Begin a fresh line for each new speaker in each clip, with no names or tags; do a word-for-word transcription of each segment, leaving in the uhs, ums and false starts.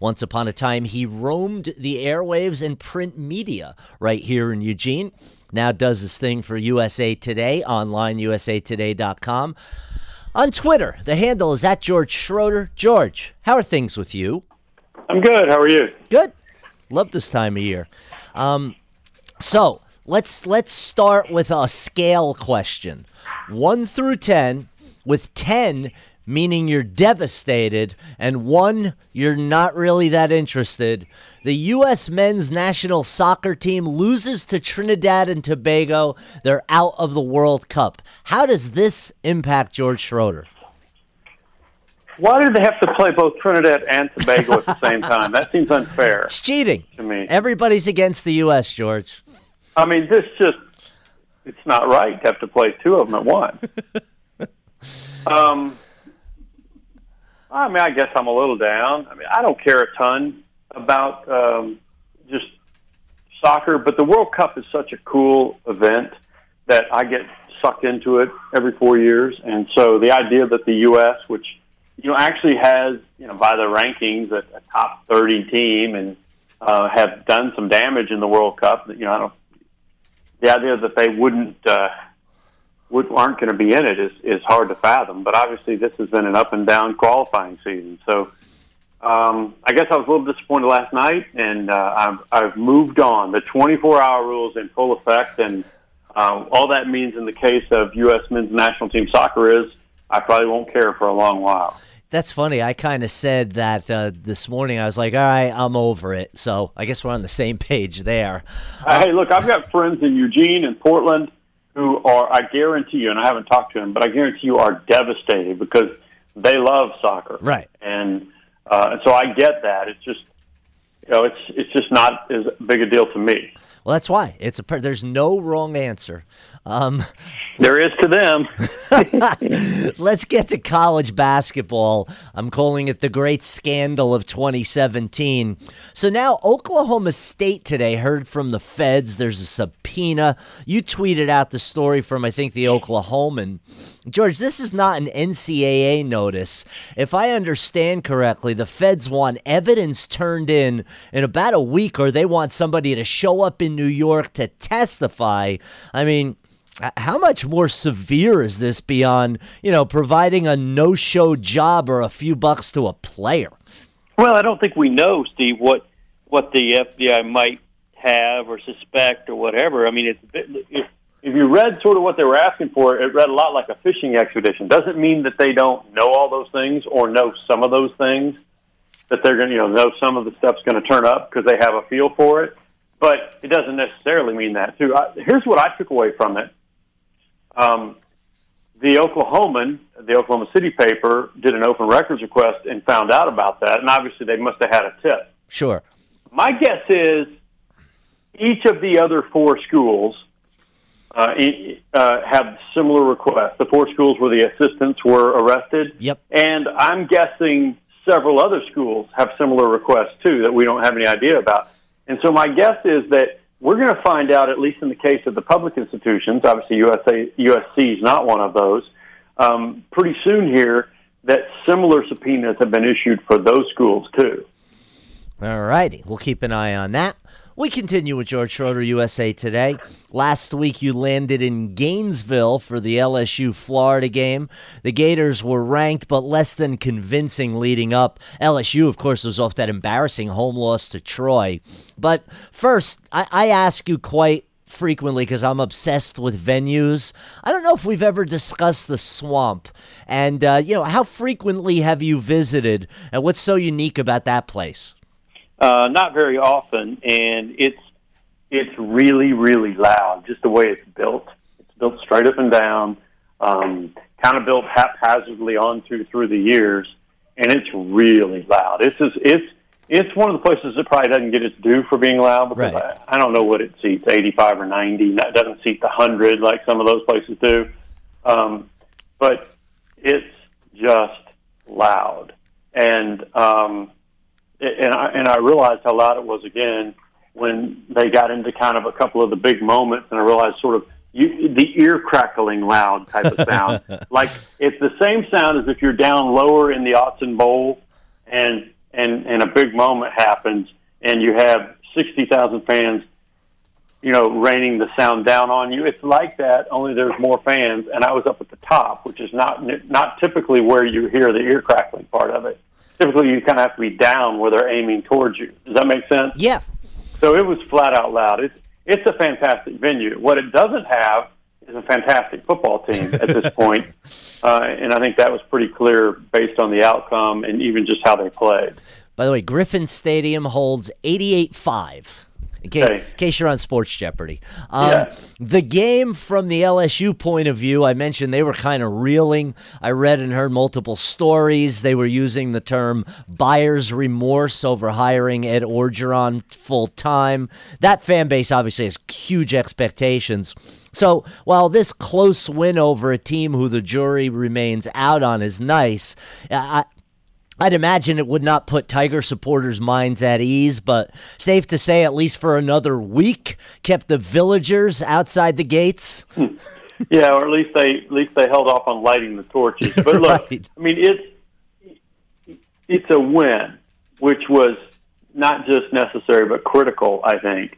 Once upon a time, he roamed the airwaves and print media right here in Eugene. Now does his thing for U S A Today, online, U S A today dot com. On Twitter, the handle is at George Schroeder. George, how are things with you?
I'm good. How are you?
Good. Love this time of year. Um, so let's let's start with a scale question. One through ten, with ten meaning you're devastated, and one, you're not really that interested. The U S men's national soccer team loses to Trinidad and Tobago. They're out of the World Cup. How does this impact George Schroeder?
Why did they have to play both Trinidad and Tobago at the same time? That seems unfair.
It's cheating
to me.
Everybody's against the U S, George.
I mean, this just, it's not right to have to play two of them at once. um, I mean, I guess I'm a little down. I mean, I don't care a ton about um, just soccer, but the World Cup is such a cool event that I get sucked into it every four years. And so the idea that the U S, which, you know, actually has, you know, by the rankings, a, a top thirty team and uh, have done some damage in the World Cup, you know, I don't, the idea that they wouldn't, uh, would, aren't going to be in it is, is hard to fathom. But obviously this has been an up and down qualifying season. So um, I guess I was a little disappointed last night, and uh, I've, I've moved on. The twenty-four hour rule is in full effect, and uh, all that means in the case of U S men's national team soccer is I probably won't care for a long while.
That's funny. I kind of said that uh, this morning. I was like, all right, I'm over it. So I guess we're on the same page there.
Uh, hey, look, I've got friends in Eugene and Portland who are, I guarantee you, and I haven't talked to them, but I guarantee you are devastated because they love soccer.
Right.
And, uh, and so I get that. It's just, you know, it's it's just not as big a deal to me.
Well, that's why. It's a. There's no wrong answer. Um,
there is to them.
Let's get to college basketball. I'm calling it the great scandal of twenty seventeen. So now Oklahoma State today heard from the feds. There's a subpoena. You tweeted out the story from, I think, the Oklahoman. George, this is not an N C double A notice. If I understand correctly, the feds want evidence turned in in about a week, or they want somebody to show up in New York to testify. I mean, how much more severe is this beyond, you know, providing a no-show job or a few bucks to a player?
Well, I don't think we know, Steve, what what the F B I might have or suspect or whatever. I mean, it's if, if you read sort of what they were asking for, it read a lot like a fishing expedition. Doesn't mean that they don't know all those things or know some of those things, that they're going to, you know, know some of the stuff's going to turn up because they have a feel for it. But it doesn't necessarily mean that, too. I, here's what I took away from it. Um, the Oklahoman, the Oklahoma City paper, did an open records request and found out about that, and obviously they must have had a tip.
Sure.
My guess is each of the other four schools uh, uh, have similar requests. The four schools where the assistants were arrested.
Yep.
And I'm guessing several other schools have similar requests, too, that we don't have any idea about. And so my guess is that we're going to find out, at least in the case of the public institutions, obviously U S A, U S C is not one of those, um, pretty soon here that similar subpoenas have been issued for those schools, too.
All righty. We'll keep an eye on that. We continue with George Schroeder, U S A Today. Last week you landed in Gainesville for the L S U-Florida game. The Gators were ranked but less than convincing leading up. L S U, of course, was off that embarrassing home loss to Troy. But first, I, I ask you quite frequently because I'm obsessed with venues. I don't know if we've ever discussed the Swamp. And, uh, you know, how frequently have you visited? And what's so unique about that place?
Uh, not very often, and it's it's really, really loud, just the way it's built. It's built straight up and down, um, kind of built haphazardly on through, through the years, and it's really loud. It's just, it's it's one of the places that probably doesn't get its due for being loud, because
right.
I, I don't know what it seats, eighty-five or ninety. That doesn't seat the one hundred like some of those places do. Um, but it's just loud. And... Um, And I, and I realized how loud it was again when they got into kind of a couple of the big moments, and I realized sort of you, the ear crackling loud type of sound. Like it's the same sound as if you're down lower in the Autzen Bowl and
and, and a big moment happens, and you have sixty thousand fans, you know, raining the sound down on you. It's like that, only there's more fans, and I was up at the top, which is not not typically where you hear the ear crackling part of it. Typically, you kind of have to be down where they're aiming towards you. Does that make sense?
Yeah.
So it was flat out loud. It's it's a fantastic venue. What it doesn't have is a fantastic football team at this point, uh, and I think that was pretty clear based on the outcome and even just how they played.
By the way, Griffin Stadium holds eighty-eight five. In case,
Okay.
in case you're on Sports Jeopardy. Um,
Yeah.
The game from the L S U point of view, I mentioned they were kind of reeling. I read and heard multiple stories. They were using the term buyer's remorse over hiring Ed Orgeron full time. That fan base obviously has huge expectations. So while this close win over a team who the jury remains out on is nice, I, I'd imagine it would not put Tiger supporters' minds at ease, but safe to say, at least for another week, kept the villagers outside the gates.
Yeah, or at least they at least they held off on lighting the torches. But look,
Right.
I mean, it's it's a win, which was not just necessary but critical, I think.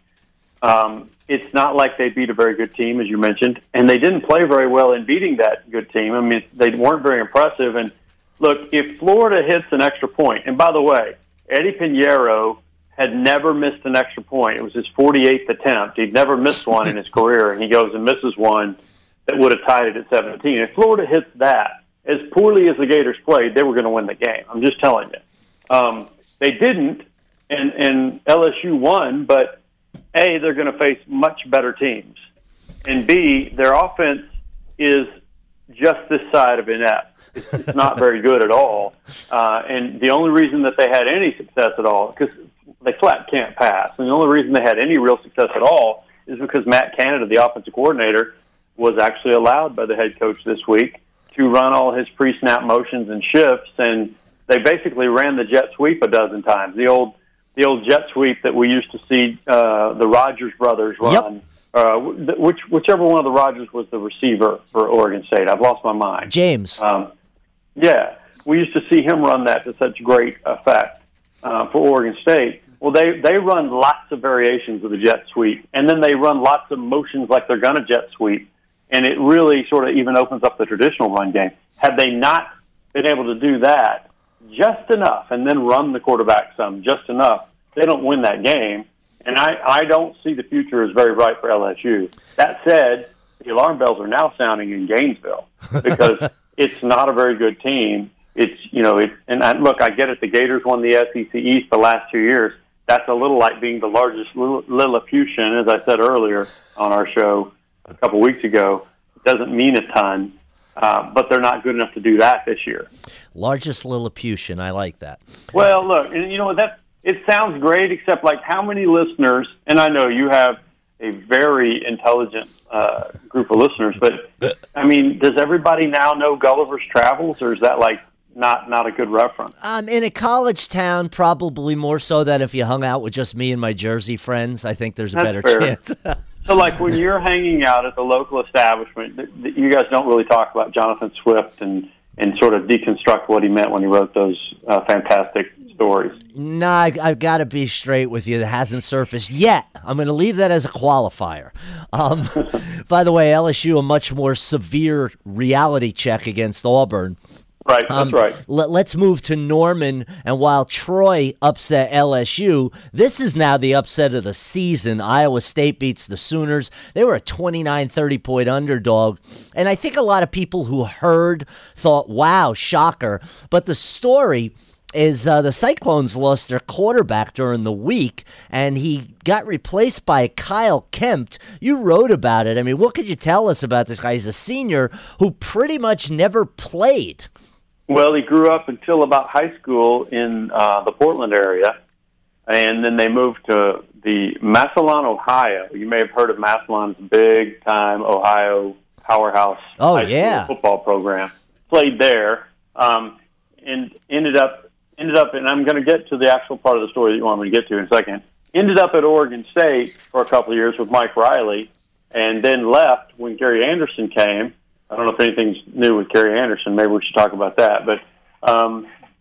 Um, it's not like they beat a very good team, as you mentioned, and they didn't play very well in beating that good team. I mean, they weren't very impressive. And look, if Florida hits an extra point, and by the way, Eddie Pinheiro had never missed an extra point. It was his forty-eighth attempt. He'd never missed one in his career, and he goes and misses one that would have tied it at seventeen. If Florida hits that, as poorly as the Gators played, they were going to win the game. I'm just telling you. Um, they didn't, and, and L S U won, but A, they're going to face much better teams, and B, their offense is just this side of inept. It's, it's not very good at all, uh, and the only reason that they had any success at all, because they flat can't pass, and the only reason they had any real success at all is because Matt Canada, the offensive coordinator, was actually allowed by the head coach this week to run all his pre-snap motions and shifts, and they basically ran the jet sweep a dozen times. The old the old jet sweep that we used to see uh, the Rogers brothers run.
Yep.
Uh, which whichever one of the Rogers was the receiver for Oregon State. I've lost my mind.
James.
Um, yeah, we used to see him run that to such great effect uh, for Oregon State. Well, they, they run lots of variations of the jet sweep, and then they run lots of motions like they're going to jet sweep, and it really sort of even opens up the traditional run game. Had they not been able to do that just enough and then run the quarterback some just enough, they don't win that game. And I, I don't see the future as very bright for L S U. That said, the alarm bells are now sounding in Gainesville because it's not a very good team. It's, you know, it, and I, look, I get it. The Gators won the S E C East the last two years. That's a little like being the largest Lilliputian, as I said earlier on our show a couple weeks ago. It doesn't mean a ton, uh, but they're not good enough to do that this year.
Largest Lilliputian. I like that.
Well, look, and you know, that it sounds great, except like how many listeners, and I know you have a very intelligent uh, group of listeners, but I mean, does everybody now know Gulliver's Travels, or is that like not not a good reference?
Um, in a college town, probably more so than if you hung out with just me and my Jersey friends. I think there's a
That's
better
fair.
chance.
So, like, when you're hanging out at the local establishment, th- th- you guys don't really talk about Jonathan Swift and, and sort of deconstruct what he meant when he wrote those uh, fantastic stories.
Nah, I, I've got to be straight with you. That hasn't surfaced yet. I'm going to leave that as a qualifier. Um, by the way, L S U, a much more severe reality check against Auburn.
Right, that's
Um,
right.
Let, let's move to Norman. And while Troy upset L S U, this is now the upset of the season. Iowa State beats the Sooners. They were a twenty-nine thirty point underdog. And I think a lot of people who heard thought, wow, shocker. But the story is uh, the Cyclones lost their quarterback during the week, and he got replaced by Kyle Kempt. You wrote about it. I mean, what could you tell us about this guy? He's a senior who pretty much never played.
Well, he grew up until about high school in uh, the Portland area, and then they moved to the Massillon, Ohio. You may have heard of Massillon's big-time Ohio powerhouse
Oh,
high school
yeah.
football program. Played there, um, and ended up ended up, and I'm going to get to the actual part of the story that you want me to get to in a second. Ended up at Oregon State for a couple of years with Mike Riley, and then left when Gary Anderson came. I don't know if anything's new with Gary Anderson. Maybe we should talk about that. But um,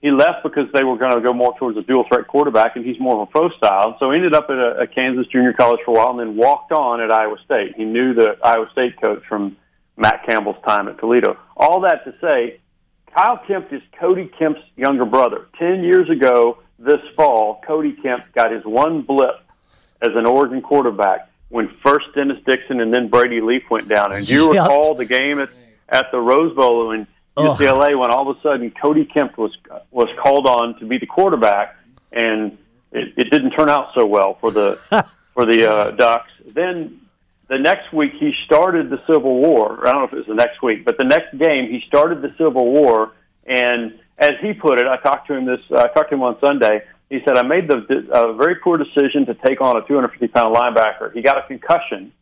he left because they were going to go more towards a dual threat quarterback, and he's more of a pro style. So he ended up at a, a Kansas junior college for a while, and then walked on at Iowa State. He knew the Iowa State coach from Matt Campbell's time at Toledo. All that to say, Kyle Kempt is Cody Kemp's younger brother. Ten years ago this fall, Cody Kempt got his one blip as an Oregon quarterback when first Dennis Dixon and then Brady Leaf went down. And do you
Yep.
recall the game at, at the Rose Bowl in U C L A when all of a sudden Cody Kempt was was called on to be the quarterback, and it, it didn't turn out so well for the for the uh, Ducks. Then the next week he started the Civil War. I don't know if it was the next week, but the next game he started the Civil War, and as he put it, I talked to him this. I talked to him on Sunday. He said, I made the a very poor decision to take on a two hundred fifty pound linebacker. He got a concussion.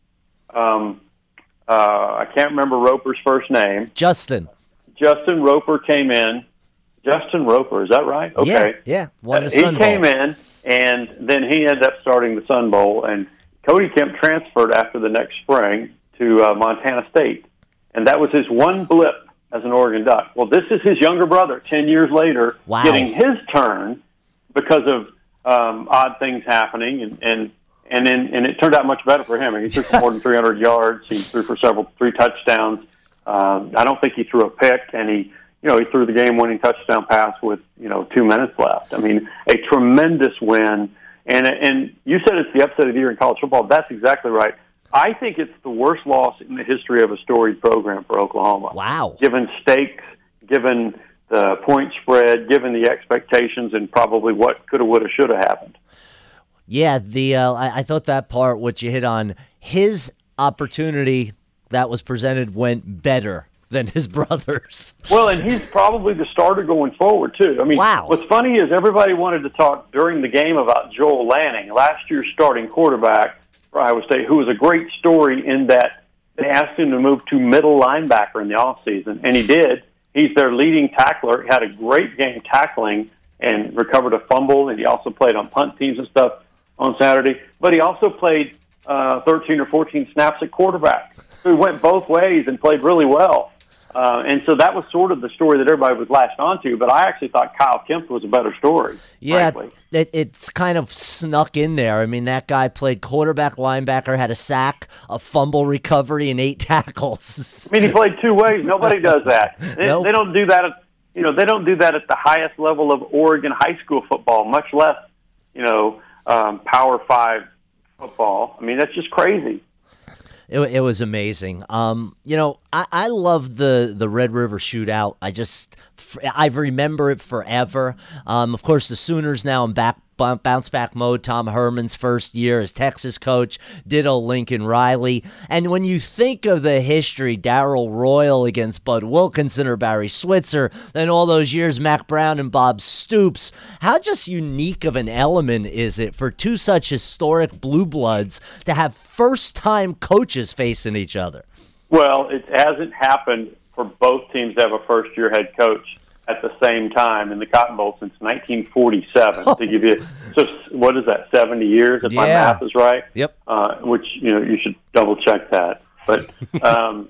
Um, uh, I can't remember Roper's first name.
Justin.
Justin Roper came in. Justin Roper, is that right? Okay.
Yeah, yeah. Won the
Uh,
Sun
he came
Bowl.
in, and then he ended up starting the Sun Bowl. And Cody Kempt transferred after the next spring to uh, Montana State. And that was his one blip as an Oregon Duck. Well, this is his younger brother, ten years later,
Wow.
getting his turn because of um, odd things happening. And, and, and, then, and it turned out much better for him. He threw for more than three hundred yards. He threw for several, three touchdowns. Um, I don't think he threw a pick, and he, you know, he threw the game-winning touchdown pass with, you know, two minutes left. I mean, a tremendous win. And and you said it's the upset of the year in college football. That's exactly right. I think it's the worst loss in the history of a storied program for Oklahoma.
Wow.
Given stakes, given the point spread, given the expectations, and probably what coulda, woulda, shoulda happened.
Yeah, the uh, I, I thought that part, what you hit on, his opportunity that was presented went better than his brother's.
Well, and he's probably the starter going forward, too. I mean,
Wow.
What's funny is everybody wanted to talk during the game about Joel Lanning, last year's starting quarterback for Iowa State, who was a great story in that they asked him to move to middle linebacker in the offseason, and he did. He's their leading tackler. He had a great game tackling and recovered a fumble, and he also played on punt teams and stuff on Saturday. But he also played uh, thirteen or fourteen snaps at quarterback. So he went both ways and played really well. Uh, and so that was sort of the story that everybody was latched onto, but I actually thought Kyle Kempt was a better story,
Yeah,
frankly.
it, it's kind of snuck in there. I mean, that guy played quarterback, linebacker, had a sack, a fumble recovery, and eight tackles.
I mean, he played two ways. Nobody does that. They,
Nope.
they don't do that. At, you know, they don't do that at the highest level of Oregon high school football, much less, you know, um, Power Five football. I mean, that's just crazy.
It, it was amazing. Um, you know, I, I love the, the Red River Shootout. I just, I remember it forever. Um, of course, the Sooners now in back bounce back mode. Tom Herman's first year as Texas coach, ditto Lincoln Riley. And when you think of the history, Darrell Royal against Bud Wilkinson or Barry Switzer, then all those years, Mac Brown and Bob Stoops, how just unique of an element is it for two such historic blue bloods to have first-time coaches facing each other?
Well, it hasn't happened for both teams to have a first-year head coach at the same time in the Cotton Bowl since nineteen forty-seven.
Oh.
To give you, so what is that? seventy years, if my
Yeah.
math is right.
Yep.
Uh, which you know you should double check that. But um,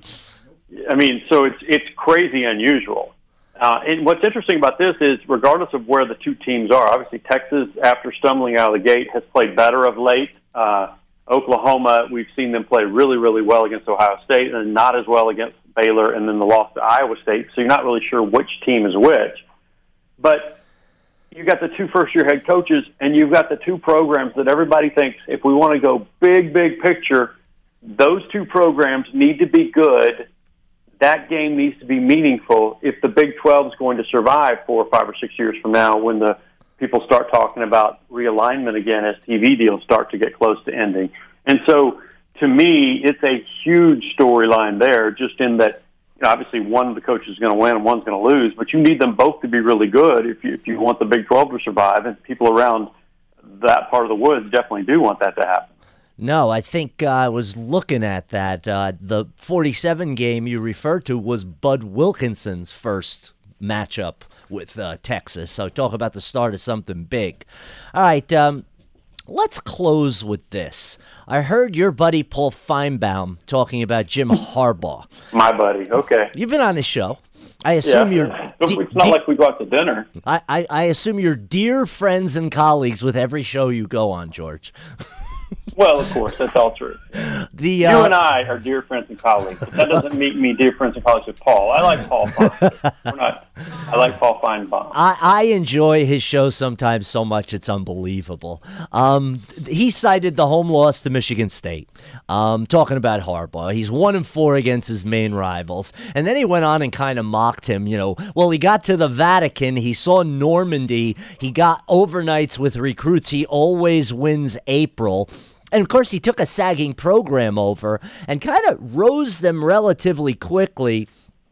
I mean, so it's it's crazy unusual. Uh, and what's interesting about this is, regardless of where the two teams are, obviously Texas, after stumbling out of the gate, has played better of late. Uh, Oklahoma, we've seen them play really, really well against Ohio State and not as well against Baylor, and then the loss to Iowa State. So you're not really sure which team is which. But you got the two first-year head coaches, and you've got the two programs that everybody thinks, if we want to go big, big picture, those two programs need to be good. That game needs to be meaningful if the Big twelve is going to survive four or five or six years from now when the people start talking about realignment again as T V deals start to get close to ending. And so, to me, it's a huge storyline there, just in that, you know, obviously one of the coaches is going to win and one's going to lose, but you need them both to be really good if you, if you want the Big twelve to survive, and people around that part of the woods definitely do want that to happen.
No, I think uh, I was looking at that. Uh, the forty-seven game you referred to was Bud Wilkinson's first matchup with uh, Texas. So talk about the start of something big. All right, um, let's close with this. I heard your buddy Paul Feinbaum talking about Jim Harbaugh.
My buddy, okay.
You've been on his show. I assume
yeah.
you're.
It's
de-
not
de-
like we go out to dinner.
I, I, I assume you're dear friends and colleagues with every show you go on, George.
Well, of course, that's all true.
The uh,
You and I are dear friends and colleagues. But that doesn't make me dear friends and colleagues with Paul. I like Paul Feinbaum. We're not. I like Paul Feinbaum.
I, I enjoy his show sometimes so much it's unbelievable. Um, he cited the home loss to Michigan State, um, talking about Harbaugh. He's one and four against his main rivals, and then he went on and kind of mocked him. You know, well, he got to the Vatican, he saw Normandy, he got overnights with recruits. He always wins April. And, of course, he took a sagging program over and kind of rose them relatively quickly.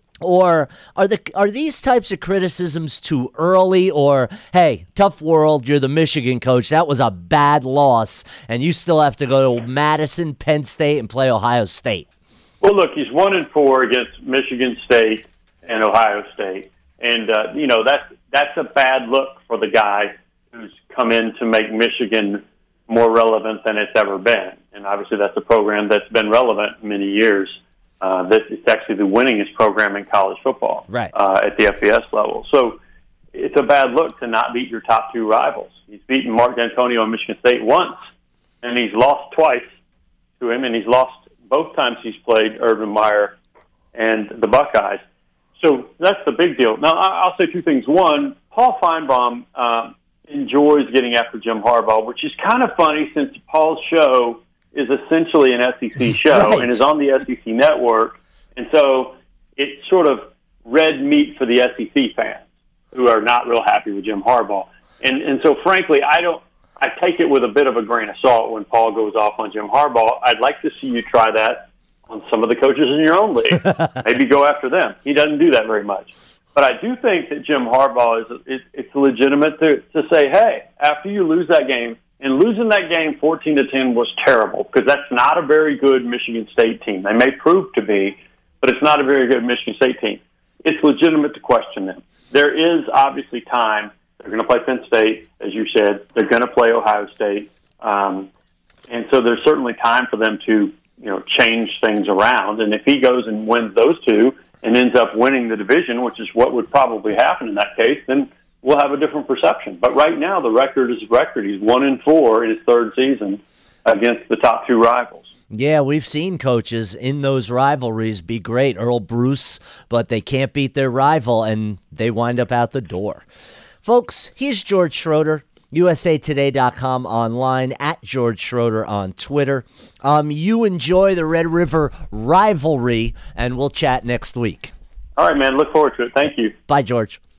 Or are the are these types of criticisms too early? Or, hey, tough world, you're the Michigan coach. That was a bad loss, and you still have to go to Madison, Penn State, and play Ohio State.
Well, look, he's one and four against Michigan State and Ohio State. And, uh, you know, that's, that's a bad look for the guy who's come in to make Michigan more relevant than it's ever been. And obviously that's a program that's been relevant many years. Uh, this is actually the winningest program in college football
right.
uh, at the F B S level. So it's a bad look to not beat your top two rivals. He's beaten Mark D'Antonio and Michigan State once, and he's lost twice to him, and he's lost both times he's played Urban Meyer and the Buckeyes. So that's the big deal. Now, I'll say two things. One, Paul Feinbaum um, enjoys getting after Jim Harbaugh, which is kind of funny since Paul's show is essentially an S E C show right. and is on the S E C network. And so it's sort of red meat for the S E C fans who are not real happy with Jim Harbaugh. And and so, frankly, I don't. I take it with a bit of a grain of salt when Paul goes off on Jim Harbaugh. I'd like to see you try that on some of the coaches in your own league. Maybe go after them. He doesn't do that very much. But I do think that Jim Harbaugh is, is it's legitimate to, to say, hey, after you lose that game, and losing that game fourteen to ten was terrible because that's not a very good Michigan State team. They may prove to be, but it's not a very good Michigan State team. It's legitimate to question them. There is obviously time. They're going to play Penn State, as you said. They're going to play Ohio State. Um, and so there's certainly time for them to, you know, change things around. And if he goes and wins those two and ends up winning the division, which is what would probably happen in that case, then we'll have a different perception. But right now, the record is record. He's one and four in his third season against the top two rivals.
Yeah, we've seen coaches in those rivalries be great. Earl Bruce, but they can't beat their rival, and they wind up out the door. Folks, he's George Schroeder, U S A Today dot com online, at George Schroeder on Twitter. Um, you enjoy the Red River rivalry, and we'll chat next week.
All right, man. Look forward to it. Thank you.
Bye, George.